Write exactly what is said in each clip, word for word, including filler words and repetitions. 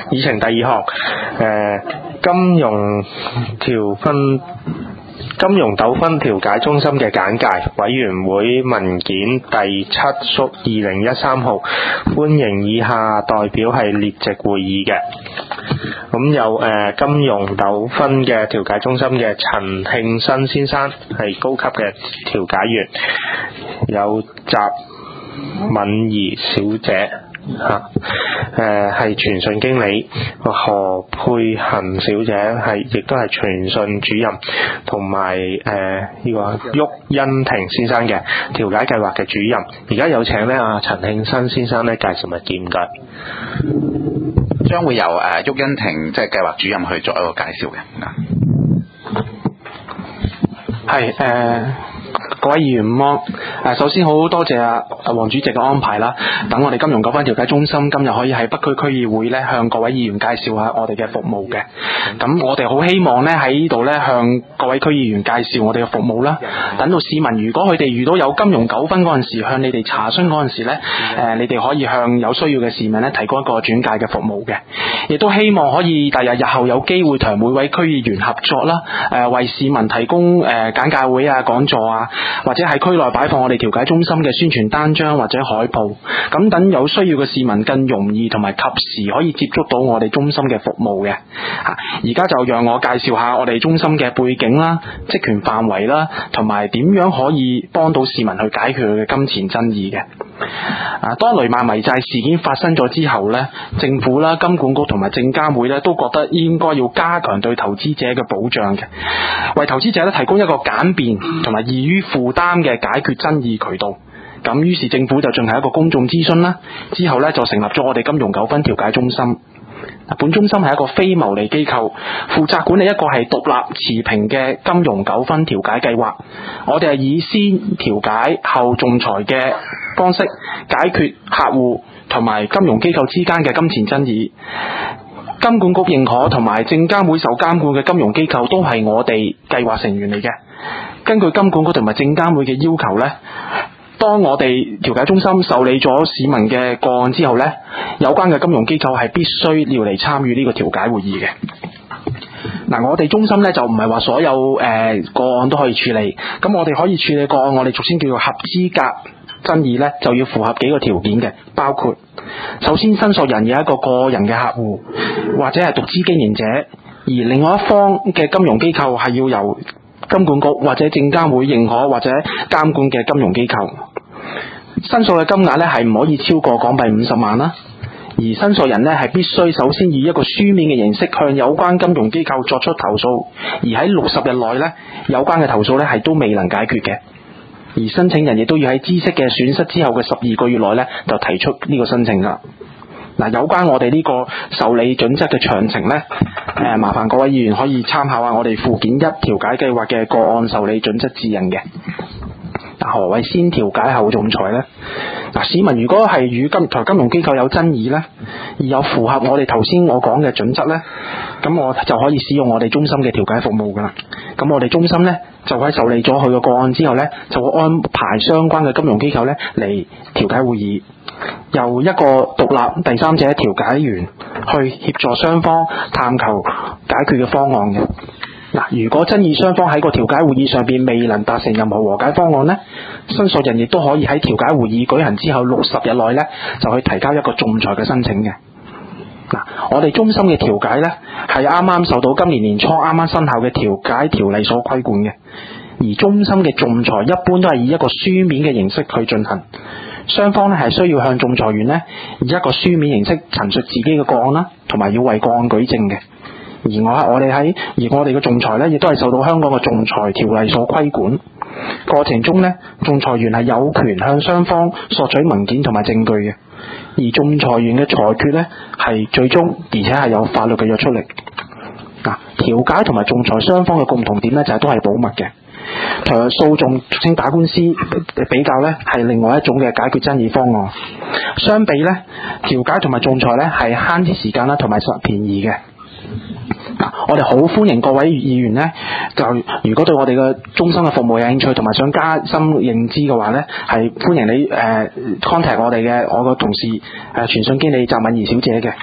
議程第二項，誒、呃、金融調分金融糾紛調解中心嘅簡介，委員會文件第七屬二零一三號，歡迎以下代表係列席會議嘅。咁有誒、呃、金融糾紛嘅調解中心嘅陳慶新先生係高級嘅調解員，有習敏儀小姐嚇，誒係傳訊經理，何佩恒小姐係亦都係傳訊主任，同埋誒呢個郁欣婷先生嘅調解計劃嘅主任。而家有請咧阿陳慶新先生咧介紹物件㗎， 將會由誒郁欣婷即係計劃主任去作一個介紹嘅。 係誒。呃各位議員午安，首先好多謝啊黃主席嘅安排啦，等我哋金融糾紛調解中心今日可以喺北區區議會咧向各位議員介紹下我哋嘅服務嘅。咁我哋好希望咧喺呢度咧向各位區議員介紹我哋嘅服務啦，等到市民如果佢哋遇到有金融糾紛嗰陣時，向你哋查詢嗰陣時咧，誒你哋可以向有需要嘅市民咧提供一個轉介嘅服務嘅。亦都希望可以第日日後有機會同每位區議員合作啦，誒為市民提供誒簡介會啊、講座啊，或者喺區內擺放我哋調解中心嘅宣傳單張或者海報，咁等有需要嘅市民更容易同埋及時可以接觸到我哋中心嘅服務嘅。而家就讓我介紹下我哋中心嘅背景啦、職權範圍啦，同埋點樣可以幫到市民去解決佢嘅金錢爭議嘅。啊，當雷曼迷債事件發生咗之後呢，政府啦、金管局同埋證監會咧都覺得應該要加強對投資者嘅保障嘅，為投資者咧提供一個簡便同埋易於負擔嘅解決爭議渠道。咁於是政府就進行一個公眾諮詢啦，之後咧就成立咗我哋金融糾紛調解中心。本中心係一個非牟利機構，負責管理一個係獨立持平嘅金融糾紛調解計劃。我哋係以先調解後仲裁嘅方式解決客戶同埋金融機構之間嘅金錢爭議。金管局認可同埋證監會受監管嘅金融機構都係我哋計劃成員嚟嘅。根據金管局同埋證監會嘅要求呢，當我哋調解中心受理咗市民嘅個案之後呢，有關嘅金融機構係必須要嚟參與呢個調解會議嘅。嗱，我哋中心呢就唔係話所有誒、呃、個案都可以處理，咁我哋可以處理個案，我哋俗稱叫做合資格爭議呢，就要符合幾個條件嘅，包括首先申訴人有一個個人嘅客戶或者係獨資經營者，而另外一方嘅金融機構係要由金管局或者證監會認可或者監管嘅金融機構。申訴嘅金額呢係唔可以超過港幣五十萬啦，而申訴人呢係必須首先以一個書面嘅形式向有關金融機構作出投訴，而喺六十日內呢，有關嘅投訴呢係都未能解決嘅。而申請人亦都要喺知悉嘅損失之後嘅十二個月內呢，就提出呢個申請啦。嗱，有關我哋呢個受理準則嘅詳情呢，誒麻煩各位議員可以參考下我哋附件一調解計劃嘅個案受理準則指引嘅。嗱，何謂先調解後仲裁呢？嗱，市民如果係與金同金融機構有爭議呢，而有符合我哋頭先我講嘅準則呢，咁我就可以使用我哋中心嘅調解服務噶啦。咁我哋中心呢，就喺受理咗佢嘅個案之後呢，就會安排相關嘅金融機構呢嚟調解會議，由一個獨立第三者調解員去協助雙方探求解決嘅方案嘅。嗱，如果爭議雙方喺個調解會議上邊未能達成任何和解方案呢，申訴人亦都可以喺調解會議舉行之後六十日內呢，就去提交一個仲裁嘅申請嘅。嗱，我哋中心嘅調解呢，係啱啱受到今年年初啱啱生效嘅調解條例所規管嘅，而中心嘅仲裁一般都係以一個書面嘅形式去進行，雙方呢係需要向仲裁員呢以一個書面形式陳述自己嘅個案啦，同埋要為個案舉證嘅。而我我哋喺而我哋嘅仲裁呢，亦都係受到香港嘅仲裁條例所規管。過程中呢，仲裁員係有權向雙方索取文件同埋證據嘅，而仲裁員嘅裁決呢，係最終而且係有法律嘅約束力。嗱，調解同埋仲裁雙方嘅共同點呢，就係都係保密嘅。同訴訟俗稱打官司比較呢，係另外一種嘅解決爭議方案。相比呢，調解同埋仲裁呢，係慳啲時間啦，同埋實便宜嘅。我哋好歡迎各位議員呢，就如果對我哋嘅中心嘅服務有興趣，同埋想加深認知嘅話呢，係歡迎你誒、呃、contact 我哋嘅我個同事誒傳訊經理習敏儀小姐嘅。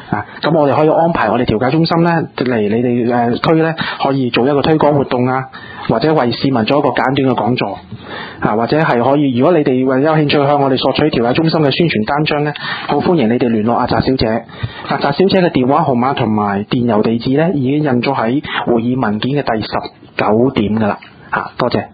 啊，咁我哋可以安排我哋調解中心咧嚟你哋誒區咧，可以做一個推廣活動啊，或者為市民做一個簡短嘅講座啊，或者係可以，如果你哋為有興趣向我哋索取調解中心嘅宣傳單張咧，好歡迎你哋聯絡阿澤小姐。阿澤小姐嘅電話號碼同埋電郵地址咧，已經印咗喺會議文件嘅第十九點噶啦嚇，多謝。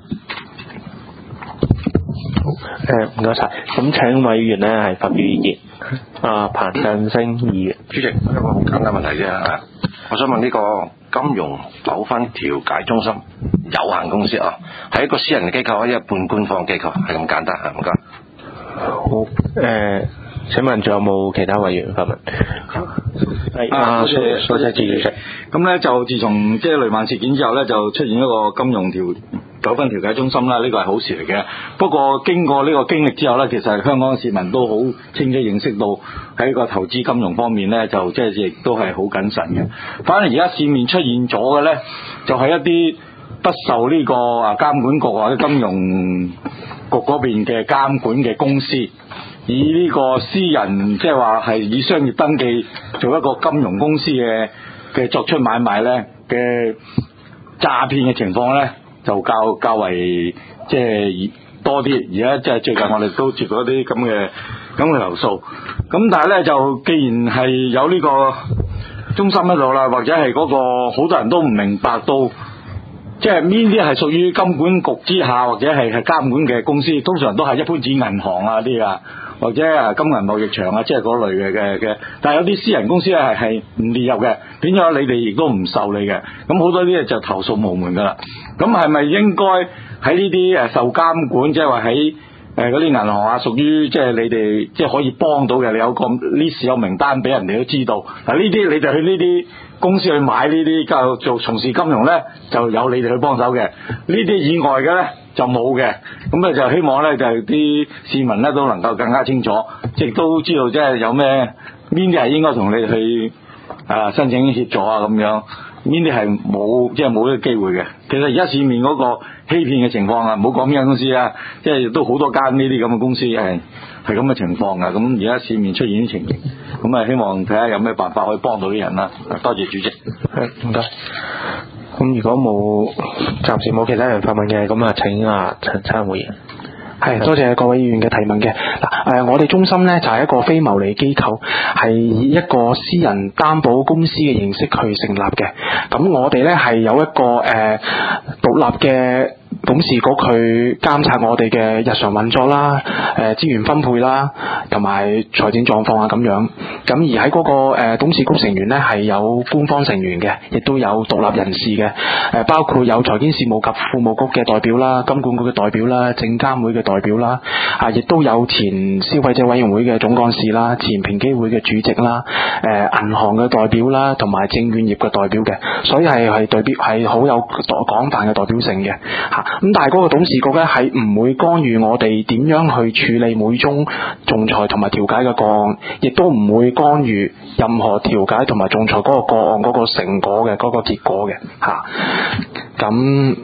誒唔該晒，咁請委員咧係發表意見。啊，彭振聲議員， 主席，一個好簡單問題啫嚇，我想問呢個金融糾紛調解中心有限公司啊，係一個私人嘅機構，一個半官方機構，係咁簡單嚇，唔該。 好，誒、呃，請問仲有冇其他委員發問？係啊，多謝多謝主席。 咁咧就自從即係雷曼事件之後咧，就出現一個金融調糾紛調解中心啦，呢個係好事嚟嘅。不過經過呢個經歷之後咧，其實香港市民都好清楚認識到喺個投資金融方面咧，就即係亦都係好謹慎嘅。反而而家市面出現咗嘅咧，就係、是、一啲不受呢個啊監管局或者金融局嗰邊嘅監管嘅公司，以呢個私人即係話係以商業登記做一個金融公司嘅嘅作出買賣咧嘅詐騙嘅情況咧，就較較為即係多啲。而家即係最近我哋都接到一啲咁嘅咁嘅投訴。咁但係咧就既然係有呢個中心喺度啦，或者係嗰個好多人都唔明白到，即係邊啲係屬於金管局之下或者係係監管嘅公司，通常都係一般指銀行啊啲啊，或者啊金銀貿易場啊，即係嗰類嘅嘅嘅。但係有啲私人公司咧係係唔列入嘅，變咗你哋亦都唔受理嘅。咁好多啲就投訴無門噶啦。咁係咪應該喺呢啲誒受監管，即係話喺誒嗰啲銀行啊，屬於即係你哋即係可以幫到嘅？你有個 list 有名單俾人哋都知道。嗱，呢啲你就去呢啲公司去買呢啲，就做從事金融咧，就有你哋去幫手嘅。呢啲以外嘅咧就冇嘅。咁咧就希望咧就係啲市民咧都能夠更加清楚，亦都知道即係有咩邊啲係應該同你去啊申請協助啊咁樣。邊啲係冇，即係冇呢個機會嘅。其實而家市面嗰個欺騙嘅情況啊，唔好講邊間公司啊，即係都好多間呢啲咁嘅公司係係咁嘅情況噶。咁而家市面出現啲情形，咁啊希望睇下有咩辦法可以幫到啲人啦。多謝主席。 唔該。咁如果冇暫時冇其他人發問嘅，咁啊請啊陳參會員。 係，多謝各位議員嘅提問嘅。嗱，誒，我哋中心咧就係一個非牟利機構，係以一個私人擔保公司嘅形式去成立嘅。咁我哋咧係有一個誒獨立嘅董事局去監察我哋嘅日常運作啦、誒資源分配啦，同埋財政狀況啊咁樣。咁而喺嗰個誒董事局成員咧係有官方成員嘅，亦都有獨立人士嘅，誒包括有財經事務及庫務局嘅代表啦、金管局嘅代表啦、證監會嘅代表啦，啊亦都有前消費者委員會嘅總幹事啦、前平機會嘅主席啦、誒銀行嘅代表啦，同埋證券業嘅代表嘅，所以係係代表係好有廣泛嘅代表性嘅嚇。咁但係嗰個董事局咧係唔會干預我哋點樣去處理每宗仲裁同埋調解嘅個案，亦都唔會干預任何調解同埋仲裁嗰個個案嗰個成果嘅嗰個結果嘅嚇。咁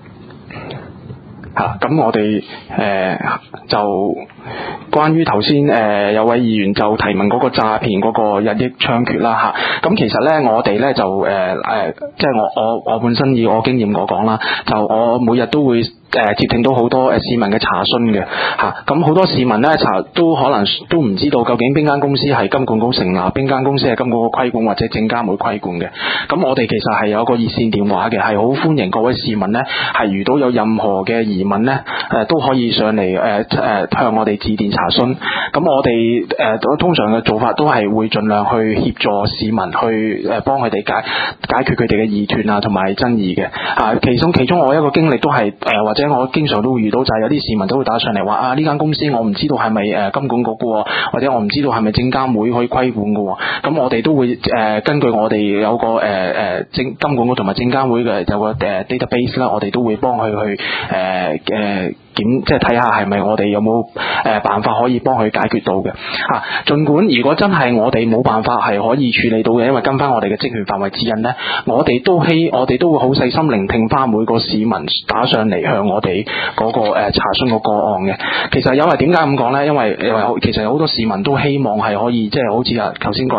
嚇咁我哋誒、呃、就關於頭先誒有位議員就提問嗰個詐騙嗰個日益猖獗啦嚇。咁其實咧我哋咧就誒誒、呃、即係我我我本身以我經驗我講啦，就我每日都會誒、呃、接聽到好多誒市民嘅查詢嘅嚇，咁、啊、好多市民咧查都可能都唔知道究竟邊間公司係金管局成立，邊間公司係金管局規管或者證監會規管嘅。咁我哋其實係有一個熱線電話嘅，係好歡迎各位市民咧係遇到有任何嘅疑問咧誒、呃、都可以上嚟誒誒向我哋致電查詢。咁我哋誒、呃、通常嘅做法都係會盡量去協助市民去誒幫佢哋解解決佢哋嘅疑團啊同埋爭議嘅啊。其中其中我一個經歷都係誒、呃、或者我經常都會遇到，就係有啲市民都會打上嚟話啊，呢間公司我唔知道係咪誒金管局嘅，或者我唔知道係咪證監會可以規管嘅。咁我哋都會誒、呃、根據我哋有個誒誒證金管局同埋證監會嘅有個誒 database 啦，我哋都會幫佢去誒誒。呃呃檢即係睇下係咪我哋有冇誒、呃、辦法可以幫佢解決到嘅嚇。儘管如果真係我哋冇辦法係可以處理到嘅，因為跟翻我哋嘅職權範圍指引咧，我哋都希我哋都會好細心聆聽翻每個市民打上嚟向我哋嗰、那個、呃、查詢個個案嘅。其實因為點解咁講咧？因為因為其實有好多市民都希望係可以即係好似啊頭先嗰位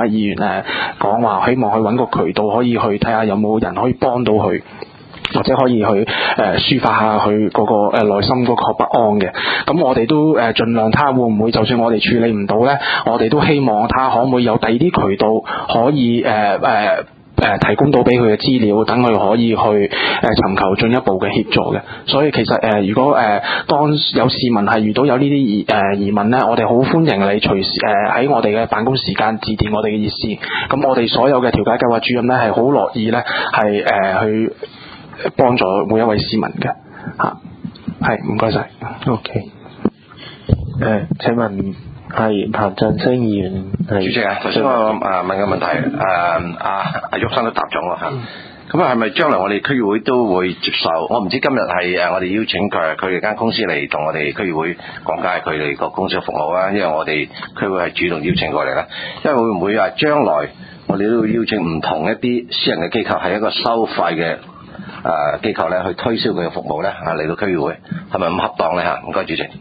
議員誒講話，希望去揾個渠道可以去睇下有冇人可以幫到佢。或者可以去誒、呃、抒發下佢嗰、那個誒、呃、內心嗰個不安嘅，咁我哋都誒盡量睇下會唔會，就算我哋處理唔到咧，我哋都希望睇下可唔可以有第二啲渠道可以誒誒誒提供到俾佢嘅資料，等佢可以去誒、呃、尋求進一步嘅協助嘅。所以其實誒、呃、如果誒、呃、當有市民係遇到有呢啲疑誒、呃、疑問咧，我哋好歡迎你隨時誒喺、呃、我哋嘅辦公時間致電我哋嘅熱線，咁我哋所有嘅調解計劃主任咧係好樂意咧係誒去幫助每一位市民嘅嚇，係唔該晒。 OK。誒，請問係彭振聲議員係。 主席啊，頭先我誒問嘅問題，誒阿阿郁生都答咗我嚇。咁啊，係咪將來我哋區議會都會接受？我唔知今日係誒我哋邀請佢佢哋間公司嚟同我哋區議會講解佢哋個公司嘅服務啊，因為我哋區議會係主動邀請過嚟啦。因為會唔會話將來我哋都會邀請唔同一啲私人嘅機構係一個收費嘅？誒、呃、機構咧去推銷佢嘅服務咧嚇嚟到區議會係咪咁恰當咧嚇？唔該主席。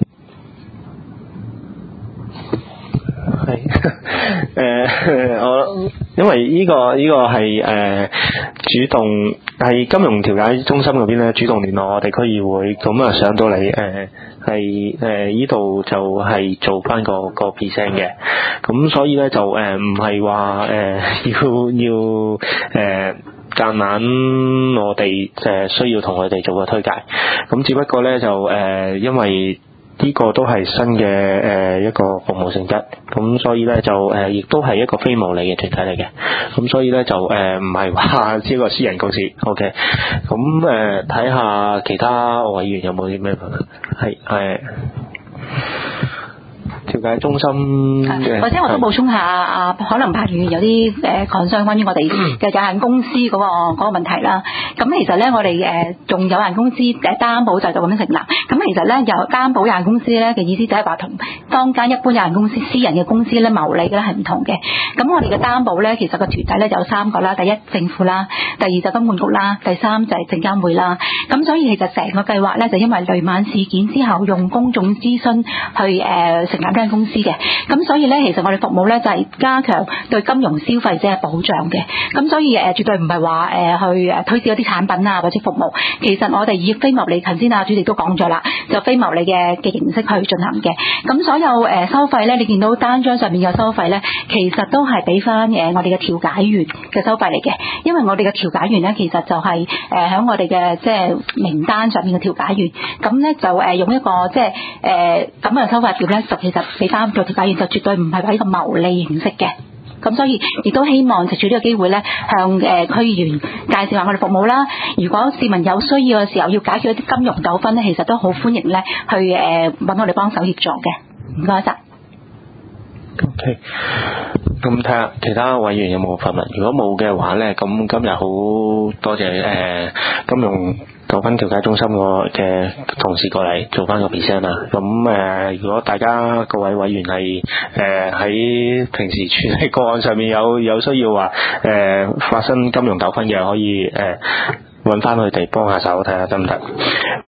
係誒我因為呢、這個呢、這個係誒、呃、主動係金融調解中心嗰邊咧主動聯絡我哋區議會，咁啊上到嚟誒係誒呢度就係做翻個個 percent 嘅，咁所以咧就誒唔係話誒要要誒。呃夾硬我哋誒需要同佢哋做個推介，咁只不過咧就誒、呃、因為呢個都係新嘅誒、呃、一個服務性質，咁所以咧就誒亦、呃、都係一個非牟利嘅團體嚟嘅，咁所以咧就誒唔係話呢個私人公司 ，OK，咁誒睇下其他委員有冇啲咩問題，係係。調解中心嘅， 或者我都補充下啊，可能柏議員有啲誒講相關於我哋嘅有限公司嗰、嗰個嗰、嗰個問題啦。咁其實咧，我哋誒用有限公司誒擔保制度咁樣成立。咁其實咧，有擔保有限公司咧嘅意思就係話同當間一般有限公司、私人嘅公司咧牟利嘅咧係唔同嘅。咁我哋嘅擔保咧，其實個團體咧有三個啦，第一政府啦，第二就金管局啦，第三就係證監會啦。咁所以其實成個計劃咧，就因為雷曼事件之後用公眾諮詢去誒、呃、成立間公司嘅，咁所以咧，其實我哋服務咧就係加強對金融消費者嘅保障嘅，咁所以誒絕對唔係話誒去誒推銷一啲產品啊或者服務，其實我哋以非牟利，頭先啊主席都講咗啦，就非牟利嘅嘅形式去進行嘅，咁所有誒收費咧，你見到單張上面嘅收費咧，其實都係俾翻誒我哋嘅調解員嘅收費嚟嘅，因為我哋嘅調解員咧其實就係誒喺我哋嘅即係名單上面嘅調解員，咁咧就誒用一個即係誒咁嘅收費表咧，就其實俾翻個調解員就絕對唔係話呢個牟利形式嘅，咁所以亦都希望藉住呢個機會咧，向誒區議員介紹下我哋服務啦。如果市民有需要嘅時候，要解決一啲金融糾紛咧，其實都好歡迎咧去誒揾我哋幫手協助嘅。唔該晒。 OK，咁睇下其他委員有冇發問，如果冇嘅話咧，咁今日好多謝誒、呃、金融糾紛調解中心個嘅同事過嚟做翻個 present 啦。咁誒、呃，如果大家各位委員係誒喺平時處理個案上面有有需要話誒、呃、發生金融糾紛嘅，可以誒揾翻佢哋幫下手睇下得唔得？